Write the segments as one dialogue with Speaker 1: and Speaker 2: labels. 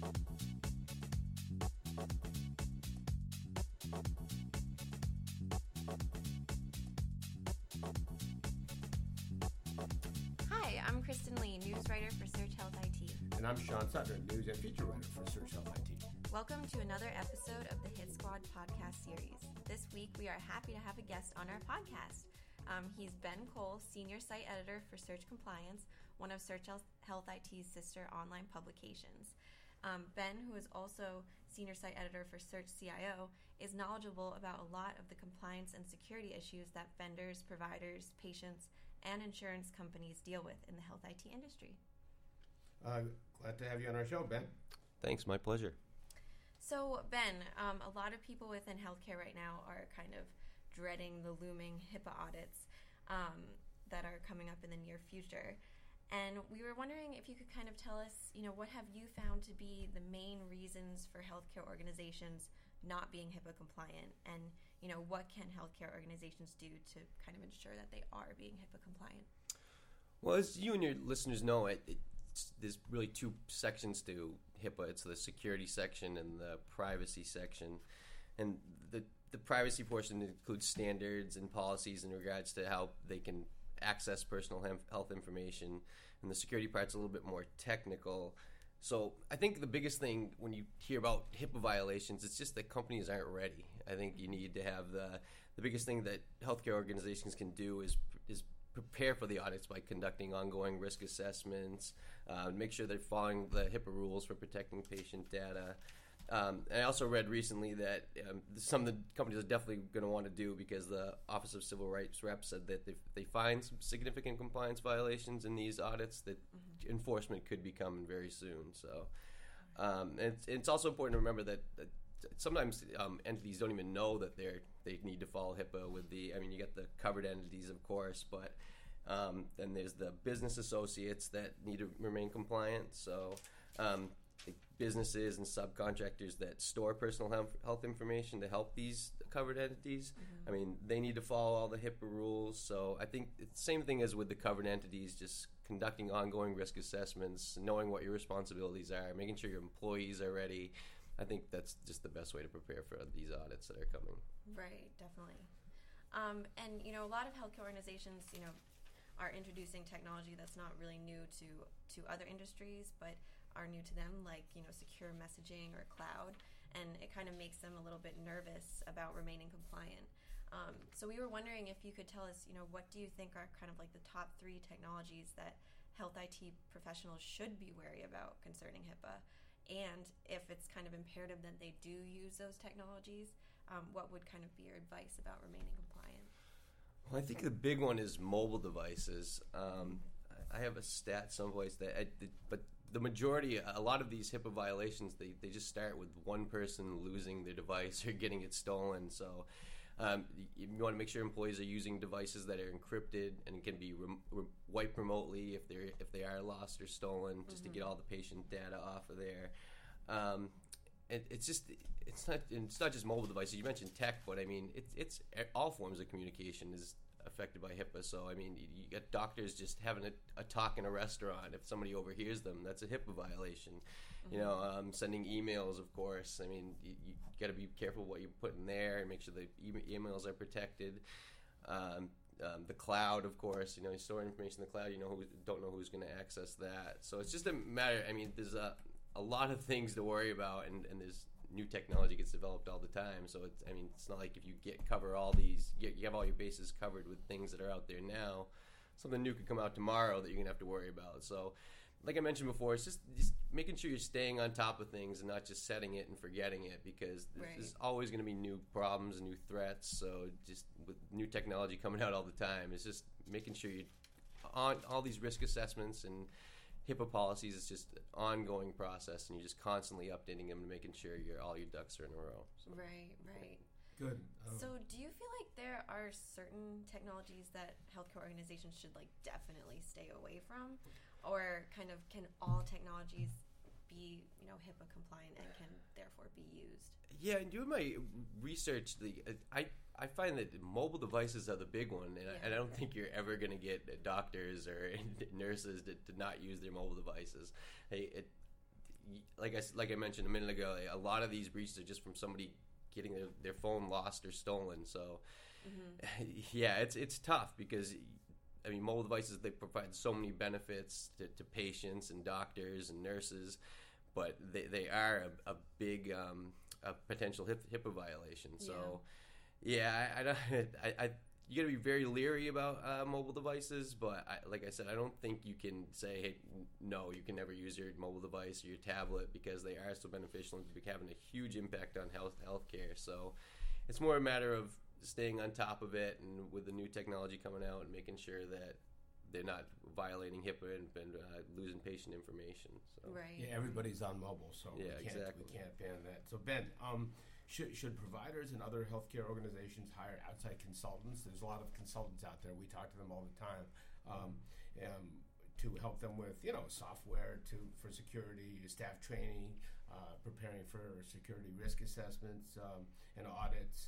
Speaker 1: Hi, I'm Kristen Lee, news writer for Search Health IT.
Speaker 2: And I'm Sean Sutton, news and feature writer for Search Health IT.
Speaker 1: Welcome to another episode of the Hit Squad podcast series. This week, we are happy to have a guest on our podcast. He's Ben Cole, senior site editor for Search Compliance, one of Search Health IT's sister online publications. Ben, who is also senior site editor for Search CIO, is knowledgeable about a lot of the compliance and security issues that vendors, providers, patients, and insurance companies deal with in the health IT industry.
Speaker 2: Glad to have you on our show, Ben.
Speaker 3: Thanks, my pleasure.
Speaker 1: So, Ben, a lot of people within healthcare right now are kind of dreading the looming HIPAA audits that are coming up in the near future. And we were wondering if you could kind of tell us, what have you found to be the main reasons for healthcare organizations not being HIPAA compliant? And, what can healthcare organizations do to kind of ensure that they are being HIPAA compliant?
Speaker 3: Well, as you and your listeners know, there's really two sections to HIPAA. It's the security section and the privacy section. And the privacy portion includes standards and policies in regards to how they can access personal health information, and the security part's a little bit more technical. So I think the biggest thing when you hear about HIPAA violations, it's just that companies aren't ready. I think you need to have the biggest thing that healthcare organizations can do is prepare for the audits by conducting ongoing risk assessments, make sure they're following the HIPAA rules for protecting patient data. I also read recently that some of the companies are definitely going to want to do, because the Office of Civil Rights Rep said that if they find some significant compliance violations in these audits, that enforcement could be coming very soon. So it's also important to remember that sometimes entities don't even know that they need to follow HIPAA with you get the covered entities, of course, but then there's the business associates that need to remain compliant. So businesses and subcontractors that store personal health information to help these covered entities, they need to follow all the HIPAA rules. So I think it's the same thing as with the covered entities, just conducting ongoing risk assessments, knowing what your responsibilities are, making sure your employees are ready. I think that's just the best way to prepare for these audits that are coming.
Speaker 1: Right, definitely. And, a lot of healthcare organizations, are introducing technology that's not really new to other industries, but are new to them, like, secure messaging or cloud, and it kind of makes them a little bit nervous about remaining compliant. So we were wondering if you could tell us, what do you think are kind of like the top 3 technologies that health IT professionals should be wary about concerning HIPAA? And if it's kind of imperative that they do use those technologies, what would kind of be your advice about remaining compliant?
Speaker 3: Well, I think the big one is mobile devices. I have a stat someplace but the majority, a lot of these HIPAA violations, they just start with one person losing their device or getting it stolen. So you want to make sure employees are using devices that are encrypted and can be wiped remotely if they are lost or stolen, just to get all the patient data off of there. It's not just mobile devices. You mentioned tech, but it's all forms of communication is affected by HIPAA. So you get doctors just having a talk in a restaurant. If somebody overhears them, that's a HIPAA violation. Sending emails, of course. You got to be careful what you put in there and make sure the emails are protected. The cloud, of course. You store information in the cloud. Don't know who's going to access that. So it's just a matter. There's a lot of things to worry about, and there's new technology gets developed all the time. So it's not like if you cover all these, you have all your bases covered with things that are out there now. Something new could come out tomorrow that you're gonna have to worry about. So, like I mentioned before, it's just making sure you're staying on top of things and not just setting it and forgetting it, because there's always going to be new problems and new threats. So just with new technology coming out all the time, it's just making sure you're on all these risk assessments and HIPAA policies. Is just an ongoing process, and you're just constantly updating them and making sure all your ducks are in a row. So.
Speaker 1: Right.
Speaker 2: Good.
Speaker 1: So do you feel like there are certain technologies that healthcare organizations should definitely stay away from, or can all technologies be HIPAA compliant and can therefore be used?
Speaker 3: Yeah, in doing my research, I find that mobile devices are the big one, and I don't think you're ever going to get doctors or nurses to not use their mobile devices. like I mentioned a minute ago, a lot of these breaches are just from somebody getting their phone lost or stolen. So, yeah, it's tough because, I mean, mobile devices, they provide so many benefits to patients and doctors and nurses, but they are a big a potential HIPAA violation. So, yeah, I you got to be very leery about mobile devices, but like I said, I don't think you can say, hey, no, you can never use your mobile device or your tablet because they are so beneficial and having a huge impact on healthcare. So it's more a matter of staying on top of it, and with the new technology coming out, and making sure that they're not violating HIPAA and losing patient information. So.
Speaker 1: Right.
Speaker 2: Yeah, everybody's on mobile, so
Speaker 3: Yeah,
Speaker 2: we
Speaker 3: exactly.
Speaker 2: can't ban that. So Ben, should providers and other healthcare organizations hire outside consultants? There's a lot of consultants out there. We talk to them all the time to help them with, software for security, staff training, preparing for security risk assessments and audits.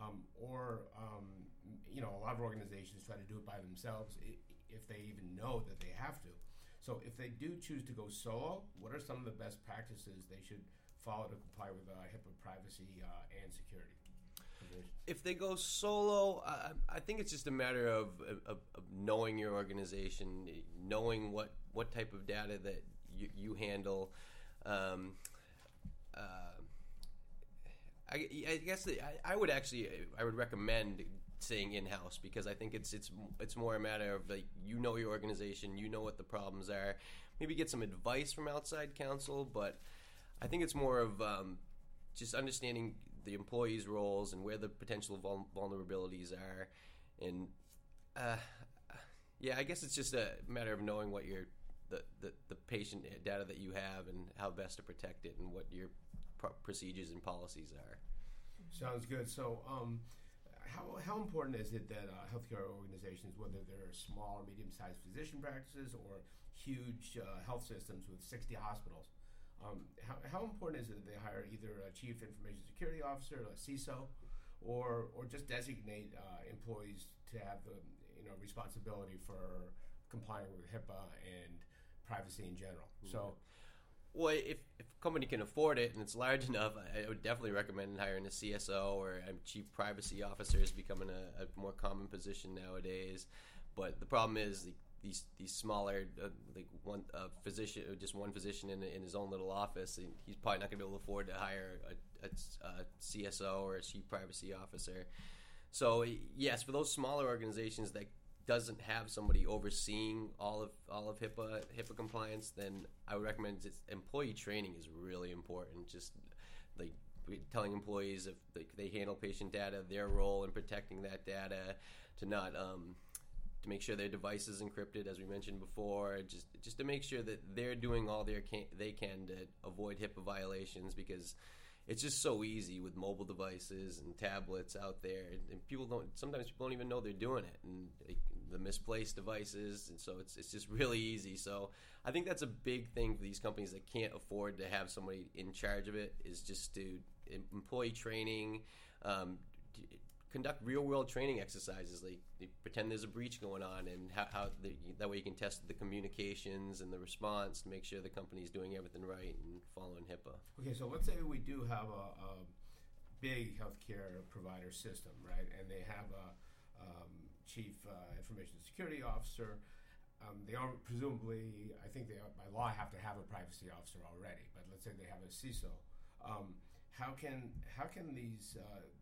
Speaker 2: A lot of organizations try to do it by themselves if they even know that they have to. So if they do choose to go solo, what are some of the best practices they should follow to comply with HIPAA privacy and security?
Speaker 3: If they go solo, I think it's just a matter of knowing your organization, knowing what type of data that you handle. I guess I would recommend staying in-house, because I think it's more a matter of, like, your organization, what the problems are. Maybe get some advice from outside counsel, but I think it's more of just understanding the employees' roles and where the potential vulnerabilities are. And I guess it's just a matter of knowing what the patient data that you have and how best to protect it, and what your procedures and policies are.
Speaker 2: Sounds good. So how important is it that healthcare organizations, whether they're small or medium-sized physician practices or huge health systems with 60 hospitals, how important is it that they hire either a chief information security officer, a CISO, or just designate employees to have the responsibility for complying with HIPAA and privacy in general? So.
Speaker 3: Well, if a company can afford it and it's large enough, I would definitely recommend hiring a CSO or a chief privacy officer. Is becoming a more common position nowadays. But the problem is these smaller, like one physician, just one physician in his own little office, he's probably not going to be able to afford to hire a CSO or a chief privacy officer. So yes, for those smaller organizations that doesn't have somebody overseeing all of HIPAA compliance, then I would recommend employee training is really important. Just like telling employees if they handle patient data, their role in protecting that data, to not to make sure their device is encrypted, as we mentioned before, just to make sure that they're doing all they can to avoid HIPAA violations, because it's just so easy with mobile devices and tablets out there, and sometimes people don't even know they're doing it, and the misplaced devices, and so it's just really easy. So I think that's a big thing for these companies that can't afford to have somebody in charge of it, is just to employee training, conduct real-world training exercises, like pretend there's a breach going on, and that way you can test the communications and the response to make sure the company's doing everything right and following HIPAA.
Speaker 2: Okay, so let's say we do have a big healthcare provider system, right? And they have a chief information security officer. They are presumably, I think they by law have to have a privacy officer already. But let's say they have a CISO. How can these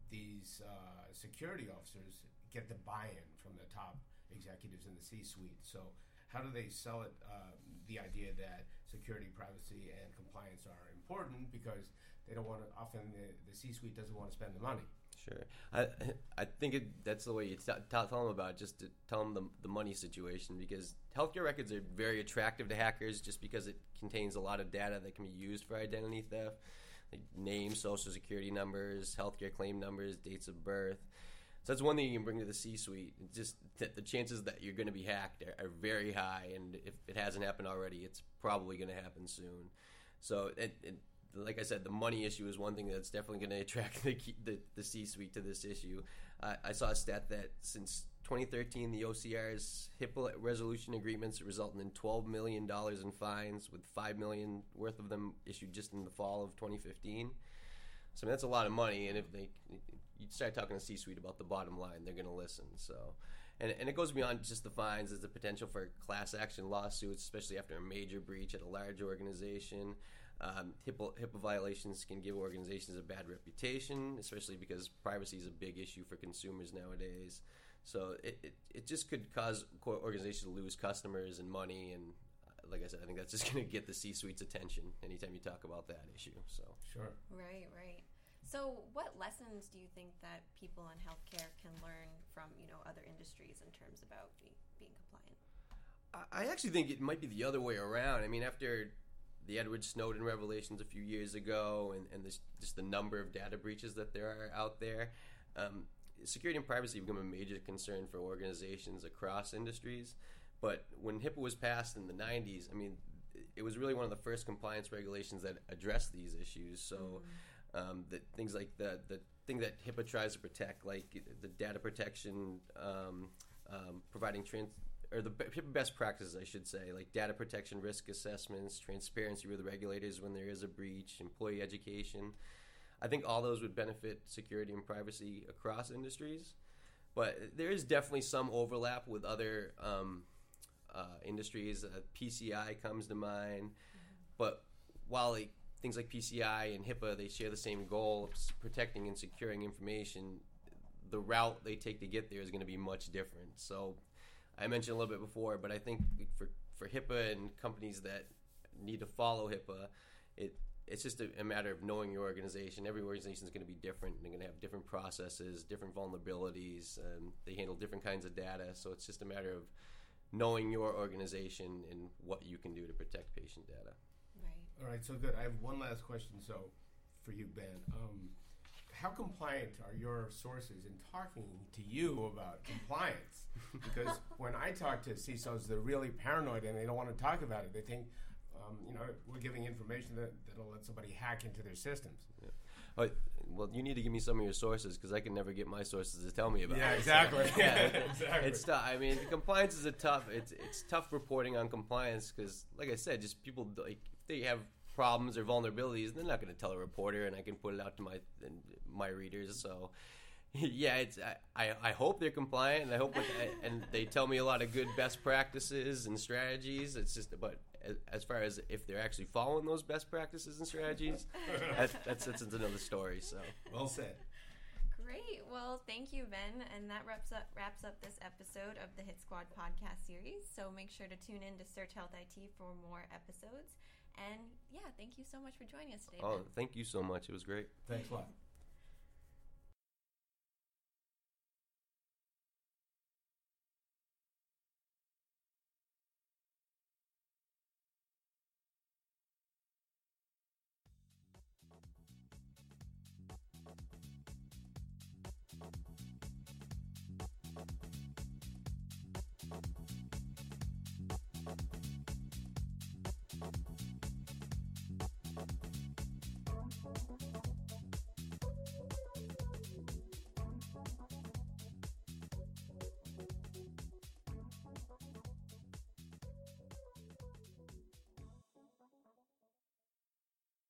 Speaker 2: security officers get the buy-in from the top executives in the C-suite? So how do they sell it, the idea that security, privacy, and compliance are important, because they don't want to, often the C-suite doesn't want to spend the money?
Speaker 3: Sure. I think that's the way you tell them about it, just to tell them the money situation, because healthcare records are very attractive to hackers just because it contains a lot of data that can be used for identity theft, like names, social security numbers, healthcare claim numbers, dates of birth. So that's one thing you can bring to the C-suite. Just the chances that you're going to be hacked are very high, and if it hasn't happened already, it's probably going to happen soon. So like I said, the money issue is one thing that's definitely going to attract the C-suite to this issue. I saw a stat that since 2013, the OCR's HIPAA resolution agreements resulted in $12 million in fines, with $5 million worth of them issued just in the fall of 2015. So I mean, that's a lot of money, and if you start talking to C-suite about the bottom line, they're going to listen. So, and it goes beyond just the fines. There's the potential for class action lawsuits, especially after a major breach at a large organization. HIPAA violations can give organizations a bad reputation, especially because privacy is a big issue for consumers nowadays. So it just could cause organizations to lose customers and money, and like I said, I think that's just going to get the C-suite's attention anytime you talk about that issue. So
Speaker 2: sure.
Speaker 1: Right. So what lessons do you think that people in healthcare can learn from, other industries in terms about being compliant?
Speaker 3: I actually think it might be the other way around. I mean, after the Edward Snowden revelations a few years ago and just the number of data breaches that there are out there, security and privacy become a major concern for organizations across industries. But when HIPAA was passed in the 90s, I mean, it was really one of the first compliance regulations that addressed these issues. So that things like the thing that HIPAA tries to protect, like the data protection, providing the HIPAA best practices, I should say, like data protection risk assessments, transparency with regulators when there is a breach, employee education. I think all those would benefit security and privacy across industries. But there is definitely some overlap with other industries. PCI comes to mind. But while things like PCI and HIPAA, they share the same goal of protecting and securing information, the route they take to get there is going to be much different. So I mentioned a little bit before, but I think for HIPAA and companies that need to follow HIPAA, it's just a matter of knowing your organization. Every organization is going to be different. They're going to have different processes, different vulnerabilities, and they handle different kinds of data. So it's just a matter of knowing your organization and what you can do to protect patient data.
Speaker 1: Right.
Speaker 2: All right, so good. I have one last question. So for you, Ben, how compliant are your sources in talking to you about compliance? Because when I talk to CISOs, they're really paranoid and they don't want to talk about it. They think, we're giving information that'll let somebody hack into their systems.
Speaker 3: Yeah. Well, you need to give me some of your sources because I can never get my sources to tell me about it.
Speaker 2: Yeah, exactly.
Speaker 3: So, yeah,
Speaker 2: exactly.
Speaker 3: It's tough. I mean, compliance is it's tough reporting on compliance because, like I said, just people, like, if they have problems or vulnerabilities, they're not going to tell a reporter, and I can put it out to my readers. So, yeah, I hope they're compliant, and I hope and they tell me a lot of good best practices and strategies. It's just, but as far as if they're actually following those best practices and strategies, that's another story. So
Speaker 2: well said.
Speaker 1: Great. Well, thank you, Ben, and that wraps up this episode of the Hit Squad podcast series. So make sure to tune in to Search Health IT for more episodes. And yeah, thank you so much for joining us today, Ben.
Speaker 3: Thank you so much. It was great.
Speaker 2: Thanks a lot.